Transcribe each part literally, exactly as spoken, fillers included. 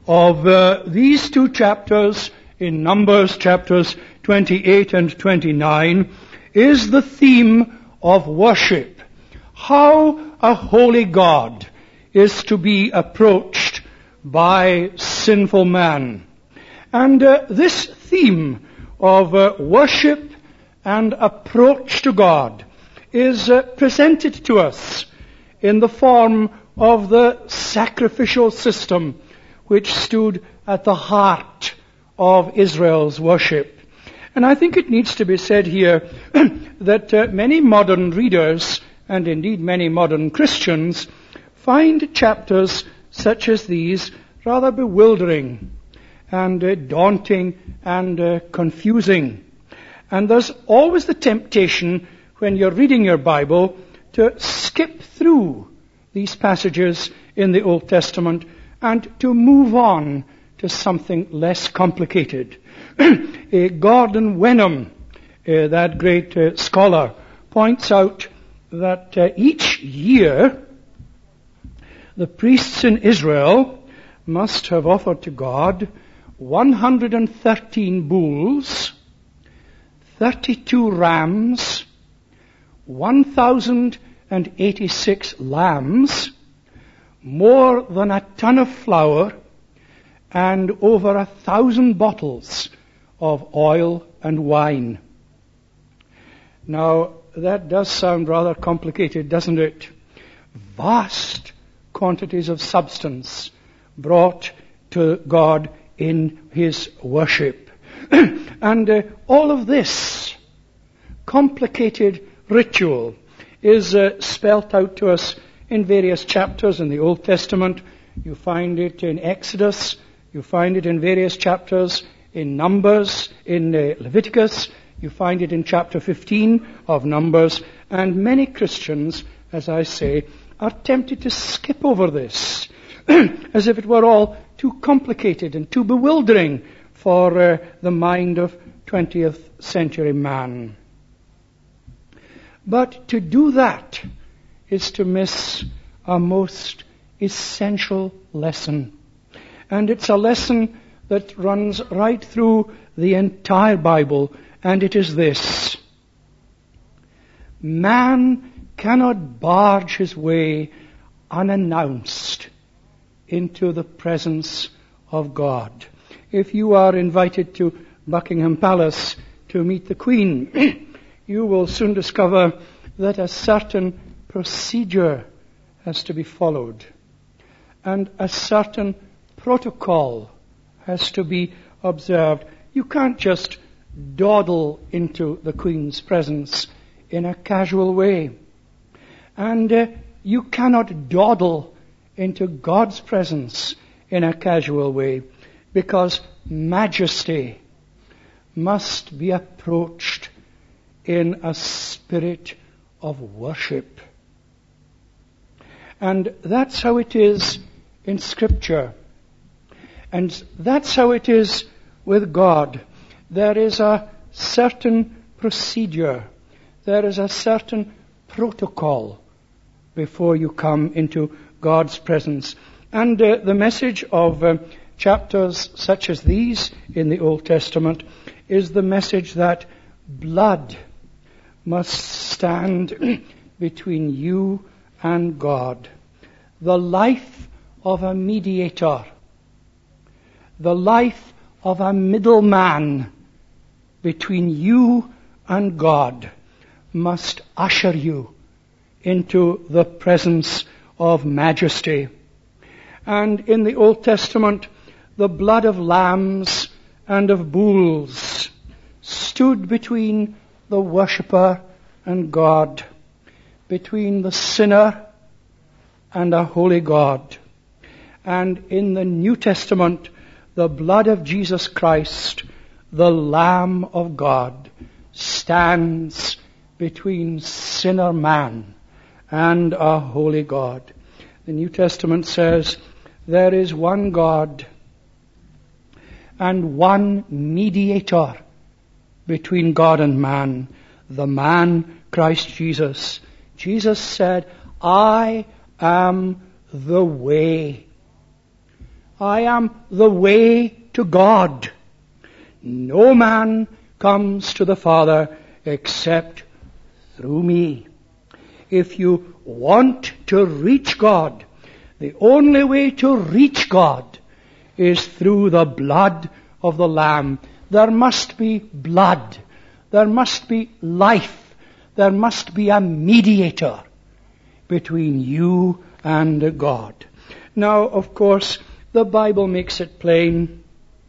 of uh, these two chapters in Numbers, chapters twenty-eight and twenty-nine, is the theme of worship. How a holy God is to be approached by sinful man. And uh, this theme of uh, worship and approach to God is uh, presented to us in the form of the sacrificial system which stood at the heart of Israel's worship. And I think it needs to be said here that uh, many modern readers, and indeed many modern Christians, find chapters such as these rather bewildering and uh, daunting and uh, confusing. And there's always the temptation when you're reading your Bible to skip through these passages in the Old Testament and to move on to something less complicated. uh, Gordon Wenham, uh, that great uh, scholar, points out that uh, each year the priests in Israel must have offered to God one hundred thirteen bulls, thirty-two rams, one thousand eighty-six lambs, more than a ton of flour, and over a thousand bottles of oil and wine. Now, that does sound rather complicated, doesn't it? Vast quantities of substance brought to God in His worship. And uh, all of this complicated ritual is uh, spelt out to us in various chapters in the Old Testament. You find it in Exodus. You find it in various chapters in Numbers, in uh, Leviticus. You find it in chapter fifteen of Numbers. And many Christians, as I say, are tempted to skip over this as if it were all too complicated and too bewildering for uh, the mind of twentieth century man. But to do that is to miss a most essential lesson. And it's a lesson that runs right through the entire Bible, and it is this. Man cannot barge his way unannounced into the presence of God. If you are invited to Buckingham Palace to meet the Queen, you will soon discover that a certain procedure has to be followed, and a certain protocol has to be observed. You can't just dawdle into the Queen's presence in a casual way. And uh, you cannot dawdle into God's presence in a casual way, because majesty must be approached in a spirit of worship. And that's how it is in Scripture. And that's how it is with God. There is a certain procedure. There is a certain protocol before you come into God's presence. And uh, the message of uh, chapters such as these in the Old Testament is the message that blood must stand between you and God. The life of a mediator, the life of a middleman between you and God must usher you into the presence of majesty. And in the Old Testament, the blood of lambs and of bulls stood between the worshipper and God, between the sinner and a holy God. And in the New Testament, the blood of Jesus Christ, the Lamb of God, stands between sinner man and a holy God. The New Testament says, there is one God and one mediator between God and man, the man Christ Jesus. Jesus said, I am the way, I am the way to God. No man comes to the Father except through me. If you want to reach God, the only way to reach God is through the blood of the Lamb. There must be blood. There must be life. There must be a mediator between you and God. Now, of course, the Bible makes it plain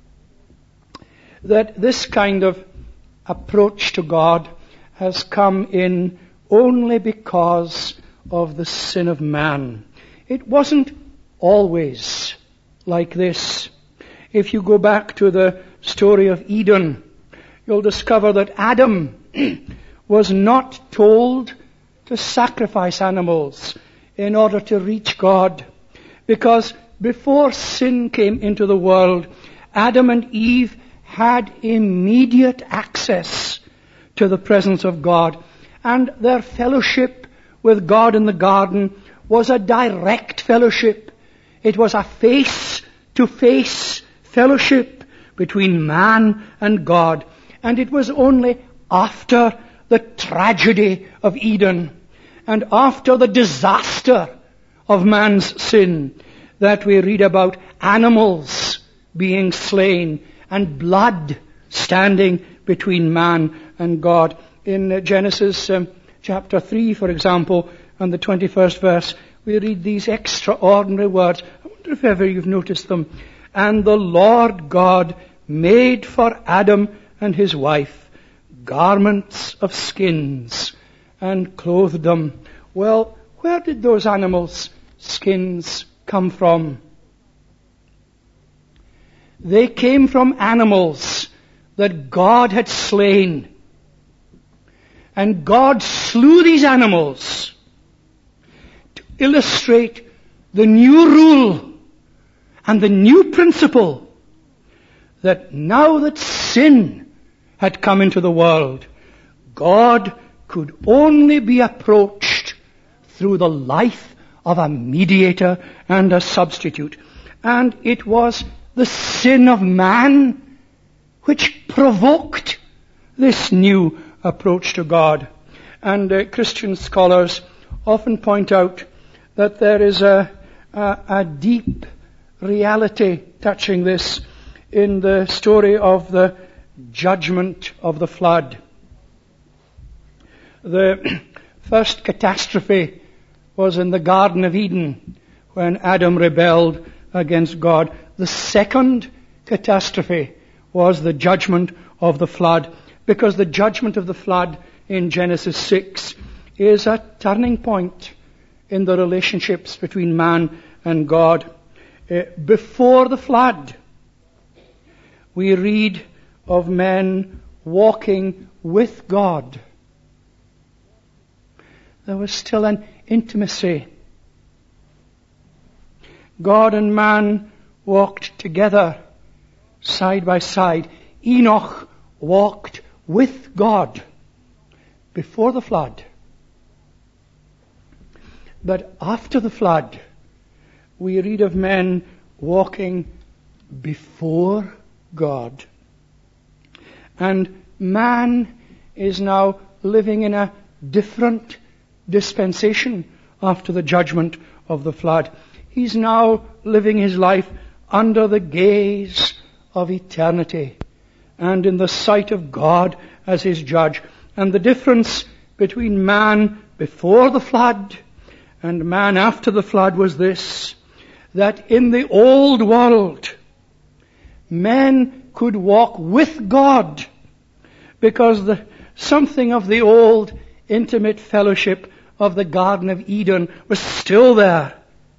that this kind of approach to God has come in only because of the sin of man. It wasn't always like this. If you go back to the story of Eden, you'll discover that Adam was not told to sacrifice animals in order to reach God. Because before sin came into the world, Adam and Eve had immediate access to the presence of God. And their fellowship with God in the garden was a direct fellowship. It was a face-to-face fellowship between man and God. And it was only after the tragedy of Eden and after the disaster of man's sin that we read about animals being slain and blood standing between man and God. In Genesis um, chapter three, for example, and the twenty-first verse, we read these extraordinary words. I wonder if ever you've noticed them. And the Lord God made for Adam and his wife garments of skins and clothed them. Well, where did those animals' skins come from? They came from animals that God had slain. And God slew these animals to illustrate the new rule and the new principle that now that sin had come into the world, God could only be approached through the life of a mediator and a substitute. And it was the sin of man which provoked this new approach to God. And uh, Christian scholars often point out that there is a, a, a deep reality touching this in the story of the judgment of the flood. The first catastrophe was in the Garden of Eden when Adam rebelled against God. The second catastrophe was the judgment of the flood, because the judgment of the flood in Genesis six is a turning point in the relationships between man and God. Uh, before the flood, we read of men walking with God. There was still an intimacy. God and man walked together, side by side. Enoch walked with God before the flood. But after the flood, we read of men walking before God. And man is now living in a different dispensation after the judgment of the flood. He's now living his life under the gaze of eternity and in the sight of God as his judge. And the difference between man before the flood and man after the flood was this, that in the old world, men could walk with God because the, something of the old intimate fellowship of the Garden of Eden was still there.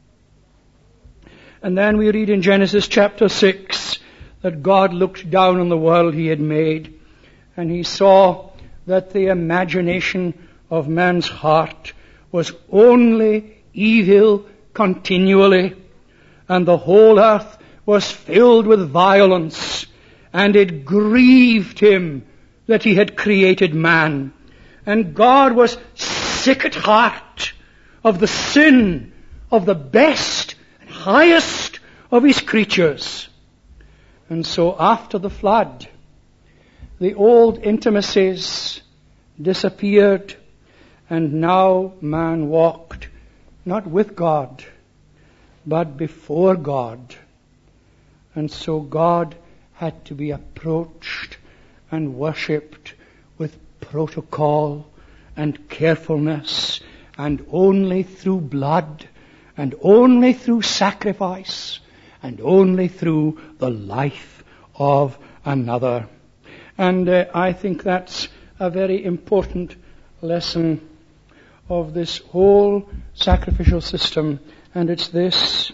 And then we read in Genesis chapter six that God looked down on the world he had made, and he saw that the imagination of man's heart was only evil continually, and the whole earth was filled with violence, and it grieved him that he had created man. And God was sick at heart of the sin of the best and highest of his creatures. And so after the flood, the old intimacies disappeared, and now man walked not with God, but before God. And so God had to be approached and worshipped with protocol and carefulness, and only through blood, and only through sacrifice, and only through the life of another. And uh, I think that's a very important lesson of this whole sacrificial system, and it's this: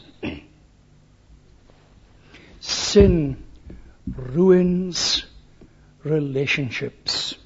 sin ruins relationships.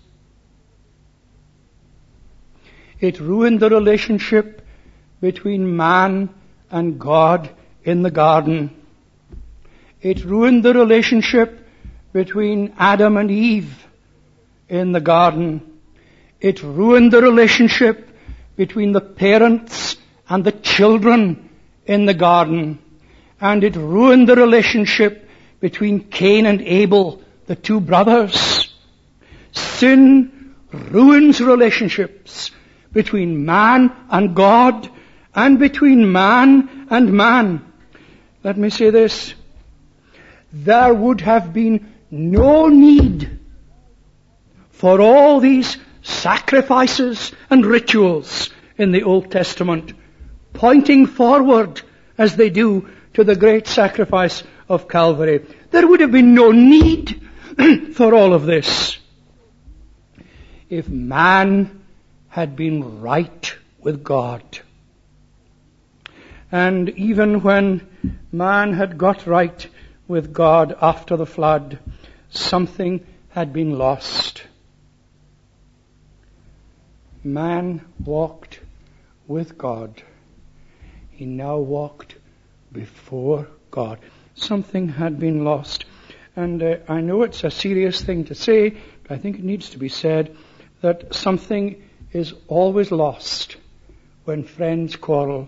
It ruined the relationship between man and God in the garden. It ruined the relationship between Adam and Eve in the garden. It ruined the relationship between the parents and the children in the garden. And it ruined the relationship between Cain and Abel, the two brothers. Sin ruins relationships between man and God, and between man and man. Let me say this: there would have been no need for all these sacrifices and rituals in the Old Testament, pointing forward as they do to the great sacrifice of Calvary. There would have been no need for all of this if man had been right with God. And even when man had got right with God after the flood, something had been lost. Man walked with God. He now walked before God. Something had been lost. And uh, I know it's a serious thing to say, but I think it needs to be said, that something is always lost when friends quarrel,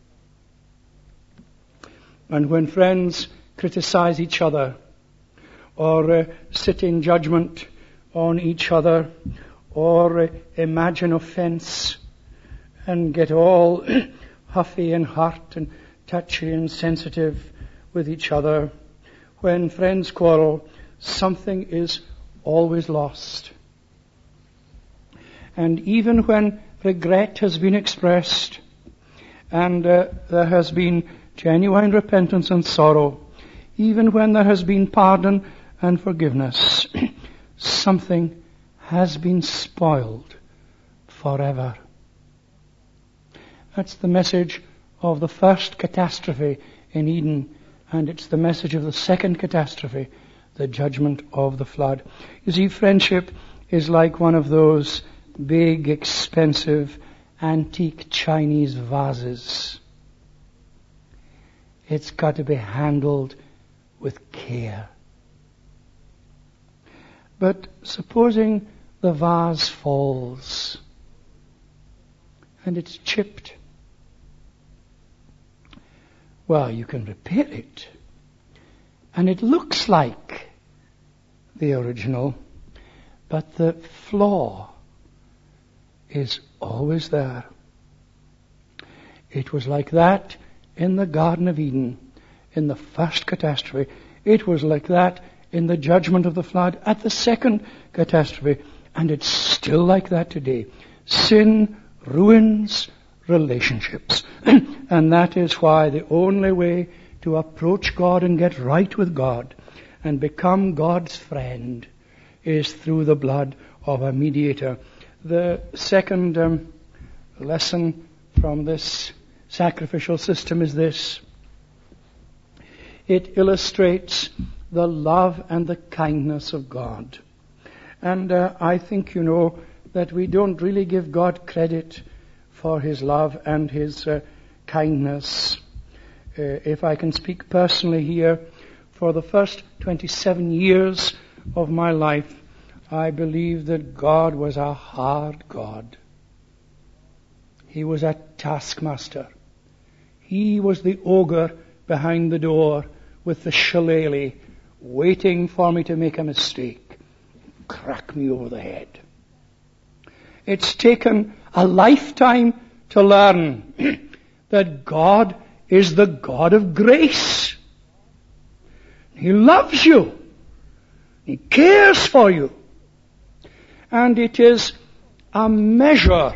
and when friends criticize each other, or uh, sit in judgment on each other, or uh, imagine offense and get all huffy and hurt and touchy and sensitive with each other. When friends quarrel, something is always lost. And even when regret has been expressed, and uh, there has been genuine repentance and sorrow, even when there has been pardon and forgiveness, something has been spoiled forever. That's the message of the first catastrophe in Eden, and it's the message of the second catastrophe, the judgment of the flood. You see, friendship is like one of those big, expensive, antique Chinese vases. It's got to be handled with care. But supposing the vase falls and it's chipped, well, you can repair it, and it looks like the original, but the flaw is always there. It was like that in the Garden of Eden, in the first catastrophe. It was like that in the judgment of the flood at the second catastrophe. And it's still like that today. Sin ruins relationships. And that is why the only way to approach God and get right with God and become God's friend is through the blood of a mediator. The second um, lesson from this sacrificial system is this. It illustrates the love and the kindness of God. And uh, I think, you know, that we don't really give God credit for His love and His uh, kindness. Uh, if I can speak personally here, for the first twenty-seven years of my life, I believe that God was a hard God. He was a taskmaster. He was the ogre behind the door with the shillelagh, waiting for me to make a mistake, crack me over the head. It's taken a lifetime to learn that God is the God of grace. He loves you. He cares for you. And it is a measure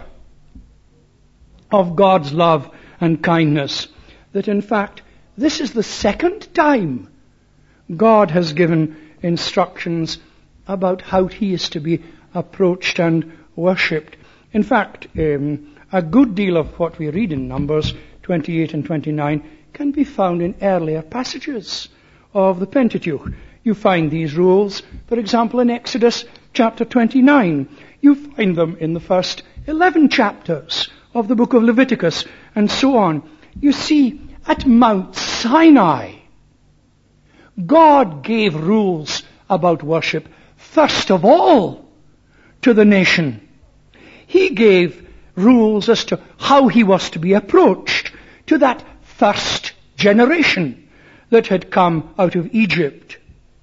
of God's love and kindness that in fact this is the second time God has given instructions about how He is to be approached and worshipped. In fact, um, a good deal of what we read in Numbers twenty-eight and twenty-nine can be found in earlier passages of the Pentateuch. You find these rules, for example, in Exodus chapter twenty-nine. You find them in the first eleven chapters of the book of Leviticus, and so on. You see, at Mount Sinai, God gave rules about worship, first of all, to the nation. He gave rules as to how He was to be approached to that first generation that had come out of Egypt.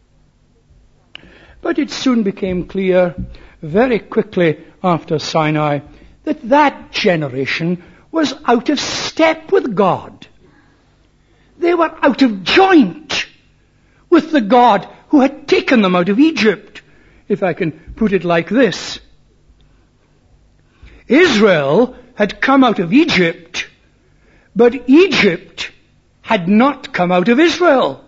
But it soon became clear, very quickly after Sinai, that that generation was out of step with God. They were out of joint with the God who had taken them out of Egypt, if I can put it like this. Israel had come out of Egypt, but Egypt had not come out of Israel.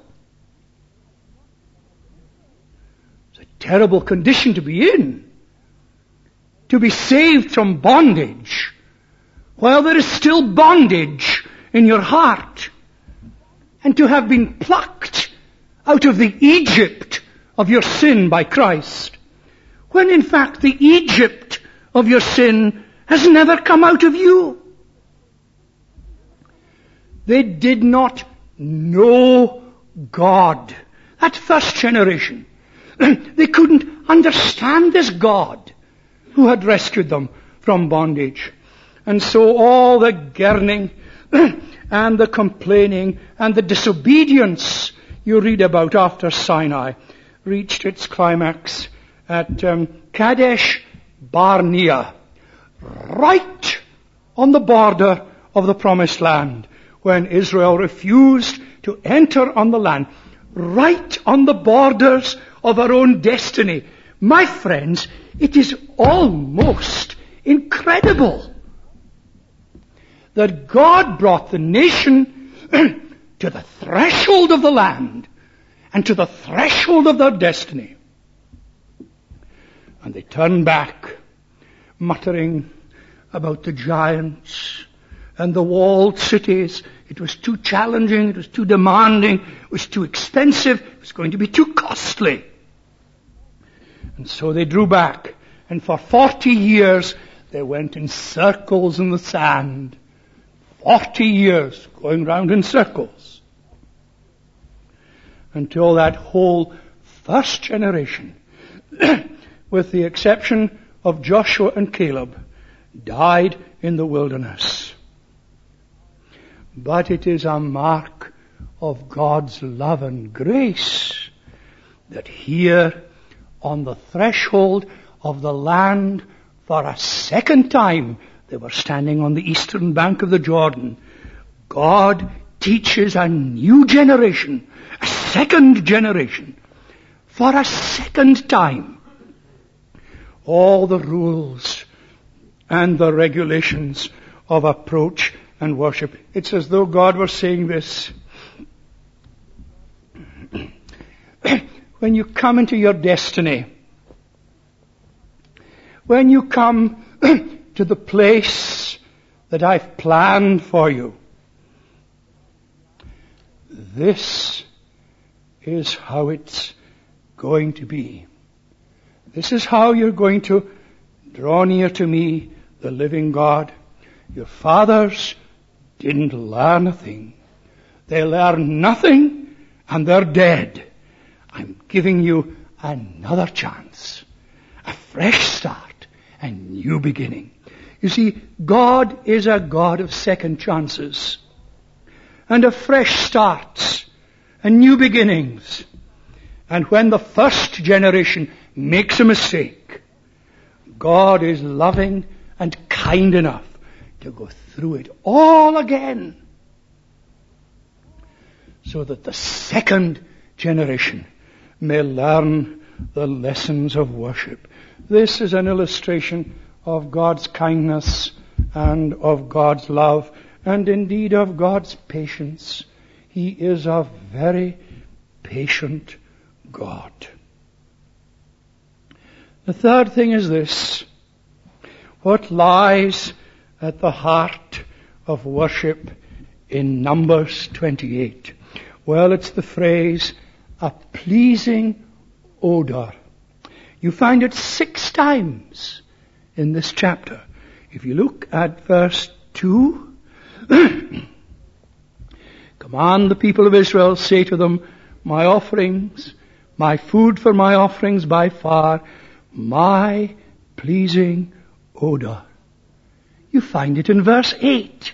It's a terrible condition to be in, to be saved from bondage while there is still bondage in your heart, and to have been plucked out of the Egypt of your sin by Christ, when in fact the Egypt of your sin has never come out of you. They did not know God. That first generation. They couldn't understand this God who had rescued them from bondage. And so all the yearning and the complaining and the disobedience you read about after Sinai reached its climax at um, Kadesh Barnea, right on the border of the Promised Land, when Israel refused to enter on the land, right on the borders of our own destiny. My friends, it is almost incredible that God brought the nation to the threshold of the land and to the threshold of their destiny. And they turned back, muttering about the giants and the walled cities. It was too challenging, it was too demanding, it was too expensive, it was going to be too costly. And so they drew back, and for forty years they went in circles in the sand. Forty years going round in circles. Until that whole first generation, with the exception of Joshua and Caleb, died in the wilderness. But it is a mark of God's love and grace that here on the threshold of the land for a second time, they were standing on the eastern bank of the Jordan, God teaches a new generation, a second generation, for a second time, all the rules and the regulations of approach and worship. It's as though God were saying this. When you come into your destiny, when you come to the place that I've planned for you, this is how it's going to be. This is how you're going to draw near to me, the living God. Your fathers didn't learn a thing. They learned nothing and they're dead. I'm giving you another chance, a fresh start, a new beginning. You see, God is a God of second chances. and a fresh start and new beginnings. And when the first generation makes a mistake, God is loving and kind enough to go through it all again, so that the second generation may learn the lessons of worship. This is an illustration of God's kindness and of God's love, and indeed of God's patience. He is a very patient God. The third thing is this: what lies at the heart of worship in Numbers twenty-eight? Well, it's the phrase, a pleasing odor. You find it six times in this chapter. If you look at verse two, command the people of Israel, say to them, my offerings, my food for my offerings by far, my pleasing odor. You find it in verse eight.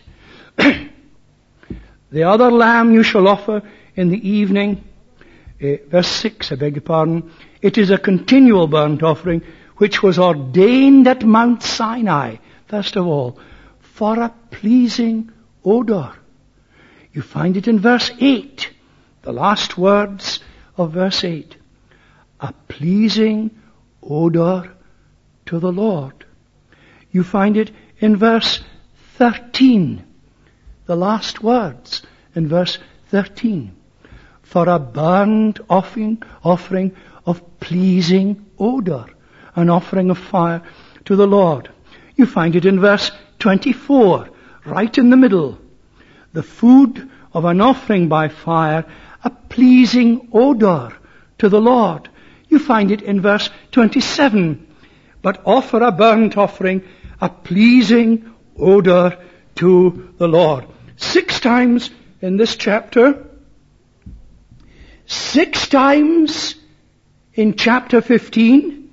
The other lamb you shall offer in the evening. Uh, verse six, I beg your pardon. It is a continual burnt offering which was ordained at Mount Sinai, first of all, for a pleasing odor. You find it in verse eight, the last words of verse eight. A pleasing odor to the Lord. You find it in verse thirteen, the last words in verse thirteen. For a burnt offering, offering of pleasing odor, an offering of fire to the Lord. You find it in verse twenty-four, right in the middle. The food of an offering by fire, a pleasing odor to the Lord. You find it in verse twenty-seven. But offer a burnt offering, a pleasing odor to the Lord. Six times in this chapter. Six times in chapter fifteen.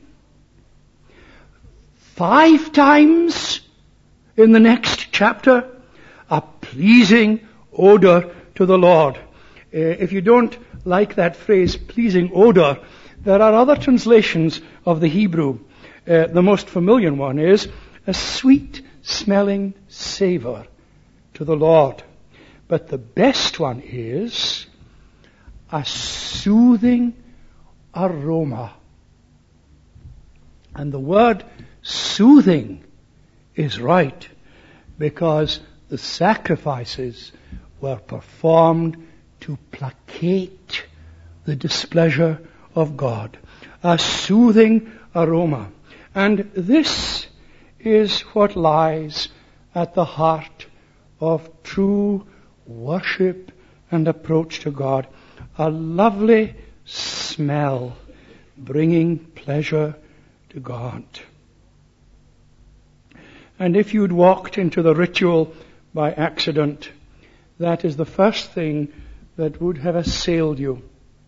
Five times in the next chapter. A pleasing odor to the Lord. Uh, if you don't like that phrase, pleasing odor, there are other translations of the Hebrew. Uh, the most familiar one is a sweet smelling savor to the Lord. But the best one is a soothing aroma. And the word soothing is right, because the sacrifices were performed to placate the displeasure of God. A soothing aroma. And this is what lies at the heart of true worship and approach to God. A lovely smell bringing pleasure to God. And if you'd walked into the ritual by accident, that is the first thing that would have assailed you.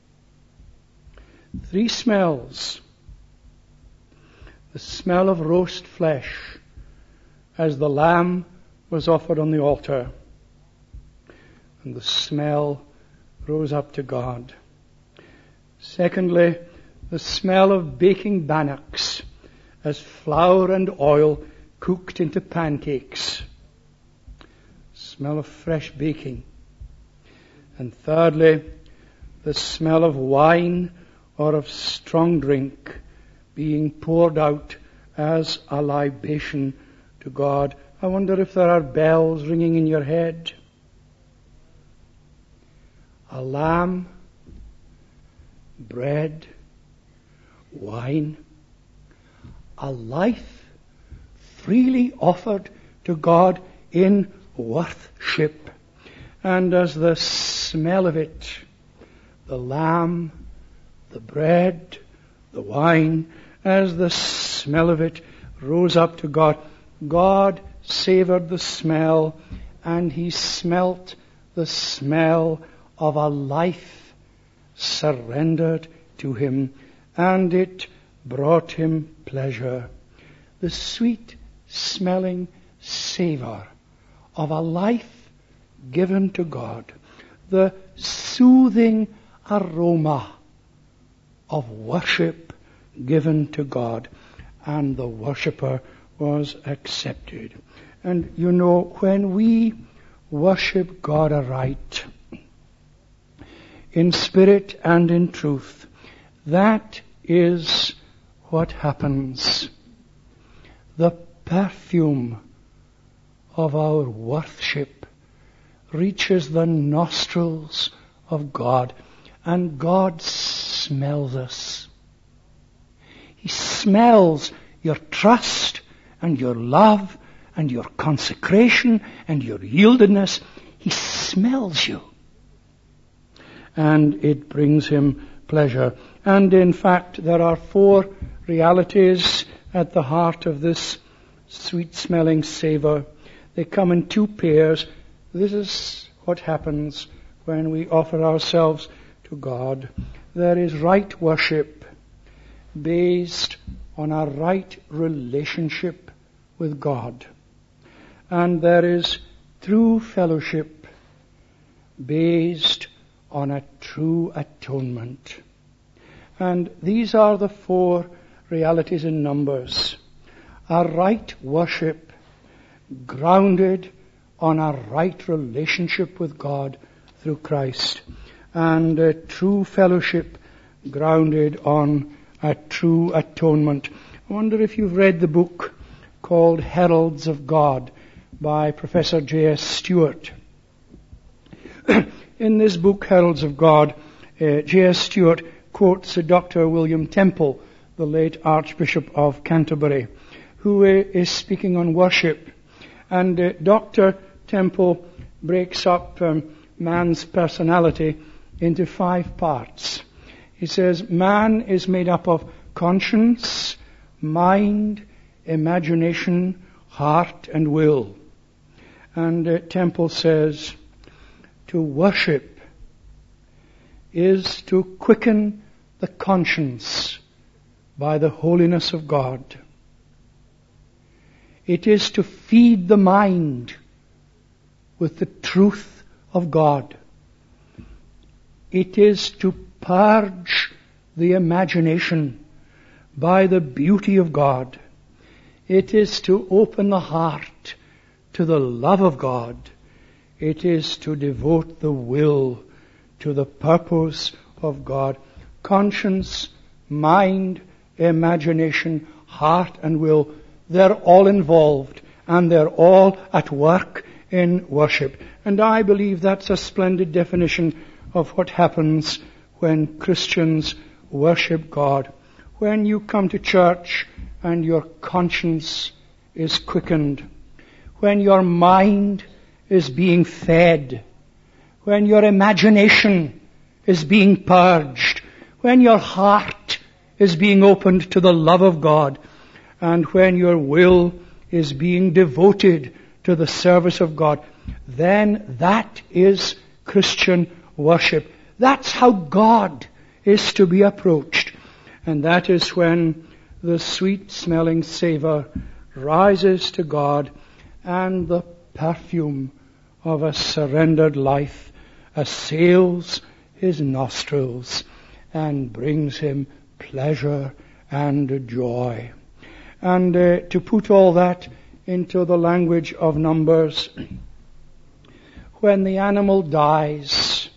Three smells. The smell of roast flesh as the lamb was offered on the altar. And the smell rose up to God. Secondly, the smell of baking bannocks as flour and oil cooked into pancakes. Smell of fresh baking. And thirdly, the smell of wine or of strong drink being poured out as a libation to God. I wonder if there are bells ringing in your head. A lamb, bread, wine, a life freely offered to God in worship. And as the smell of it, the lamb, the bread, the wine, as the smell of it rose up to God, God savored the smell, and he smelt the smell of a life surrendered to him, and it brought him pleasure. The sweet smelling savor of a life given to God. the soothing aroma of worship given to God, and the worshipper was accepted. And you know, when we worship God aright, in spirit and in truth, that is what happens. The perfume of our worship reaches the nostrils of God, and God smells us. He smells your trust and your love and your consecration and your yieldedness. He smells you. And it brings him pleasure. And in fact, there are four realities at the heart of this sweet-smelling savor. They come in two pairs. This is what happens when we offer ourselves to God. There is right worship based on our right relationship with God. And there is true fellowship based on a true atonement. And these are the four realities in Numbers. Our right worship grounded on our right relationship with God through Christ, and a true fellowship grounded on a true atonement. I wonder if you've read the book called Heralds of God by Professor J S Stewart. In this book, Heralds of God, uh, J S Stewart quotes uh, Doctor William Temple, the late Archbishop of Canterbury, who uh, is speaking on worship. And uh, Doctor Temple breaks up um, man's personality into five parts. He says, man is made up of conscience, mind, imagination, heart, and will. And uh, Temple says, to worship is to quicken the conscience by the holiness of God. It is to feed the mind with the truth of God. It is to purge the imagination by the beauty of God. It is to open the heart to the love of God. It is to devote the will to the purpose of God. Conscience, mind, imagination, heart, and will, they're all involved, and they're all at work in worship. And I believe that's a splendid definition of what happens when Christians worship God. When you come to church and your conscience is quickened, when your mind is being fed, when your imagination is being purged, when your heart is being opened to the love of God, and when your will is being devoted to the service of God, then that is Christian worship. That's how God is to be approached. And that is when the sweet-smelling savor rises to God, and the perfume of a surrendered life assails his nostrils and brings him pleasure and joy. And uh, to put all that into the language of Numbers, when the animal dies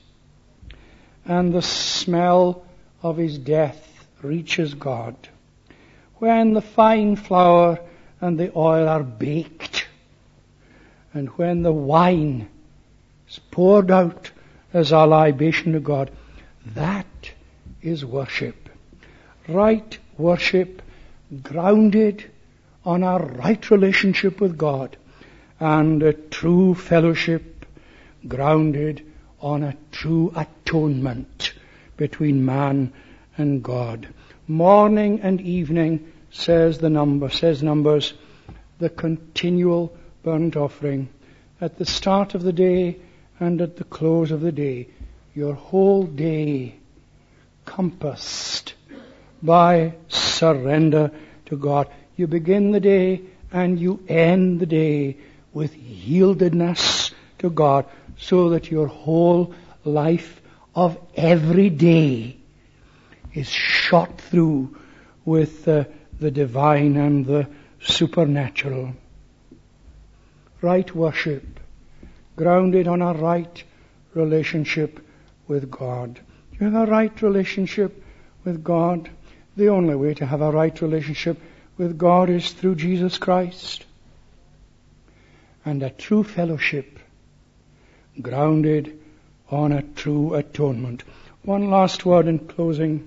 and the smell of his death reaches God, when the fine flour and the oil are baked, and when the wine is poured out as a libation to God, that is worship. Right worship grounded on our right relationship with God, and a true fellowship grounded on a true atonement between man and God. Morning and evening, says the number, says Numbers, the continual burnt offering. At the start of the day and at the close of the day, your whole day compassed by surrender to God. You begin the day and you end the day with yieldedness to God, so that your whole life of every day is shot through with uh, the divine and the supernatural. Right worship, grounded on a right relationship with God. You have a right relationship with God. The only way to have a right relationship with God is through Jesus Christ. And a true fellowship grounded on a true atonement. One last word in closing.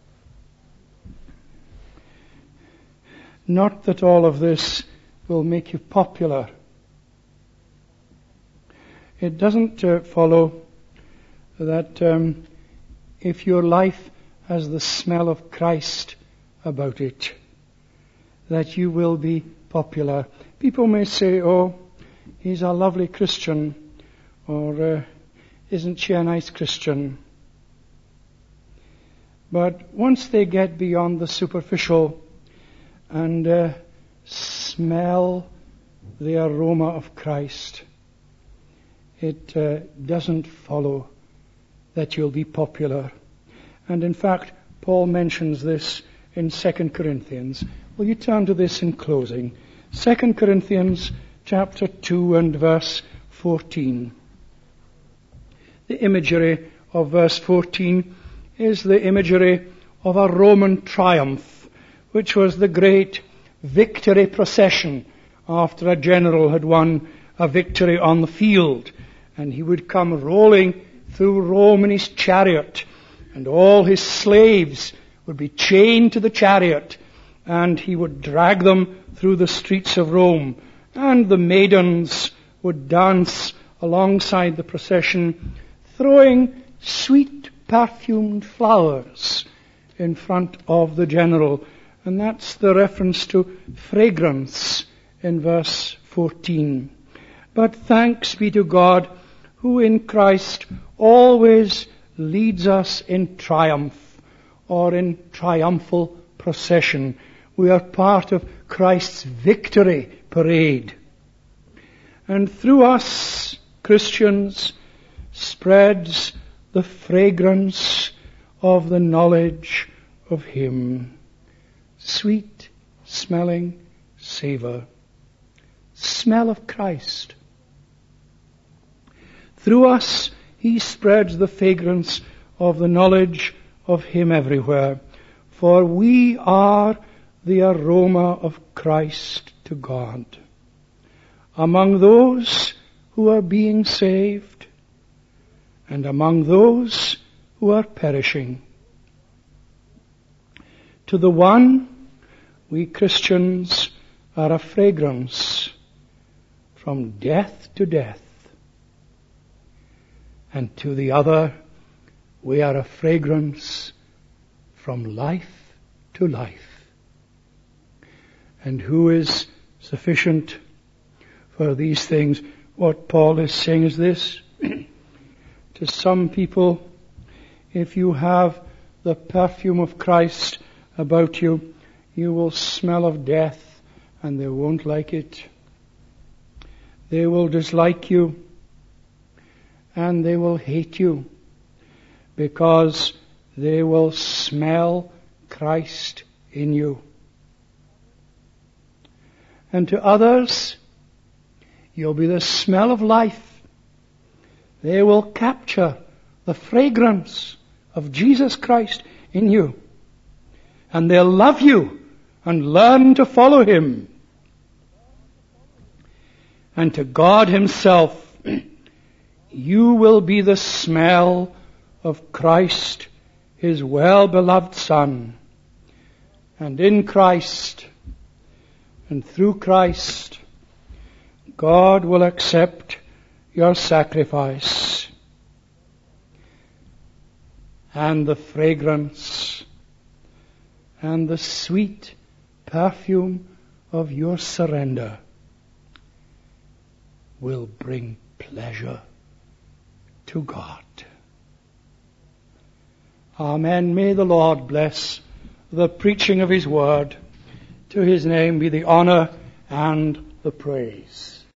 Not that all of this will make you popular. It doesn't uh, follow that um, if your life has the smell of Christ about it, that you will be popular. People may say, oh, he's a lovely Christian, or uh, isn't she a nice Christian? But once they get beyond the superficial and uh, smell the aroma of Christ, it uh, doesn't follow that you'll be popular. And in fact, Paul mentions this in Second Corinthians. Will you turn to this in closing? Second Corinthians chapter two and verse fourteen. The imagery of verse fourteen is the imagery of a Roman triumph, which was the great victory procession after a general had won a victory on the field. And he would come rolling through Rome in his chariot, and all his slaves would be chained to the chariot, and he would drag them through the streets of Rome, and the maidens would dance alongside the procession, throwing sweet perfumed flowers in front of the general. And that's the reference to fragrance in verse fourteen. But thanks be to God, who in Christ always leads us in triumph, or in triumphal procession. We are part of Christ's victory parade. And through us, Christians, spreads the fragrance of the knowledge of Him. Sweet smelling savor. Smell of Christ. Through us, He spreads the fragrance of the knowledge of Him everywhere. For we are the aroma of Christ to God, among those who are being saved and among those who are perishing. To the one, we Christians are a fragrance from death to death. And to the other, we are a fragrance from life to life. And who is sufficient for these things? What Paul is saying is this. To some people, if you have the perfume of Christ about you, you will smell of death and they won't like it. They will dislike you and they will hate you because they will smell Christ in you. And to others, you'll be the smell of life. They will capture the fragrance of Jesus Christ in you. And they'll love you and learn to follow Him. And to God Himself, you will be the smell of Christ, His well-beloved Son. And in Christ and through Christ, God will accept your sacrifice. And the fragrance and the sweet perfume of your surrender will bring pleasure to God. Amen. May the Lord bless the preaching of His word. To His name be the honor and the praise.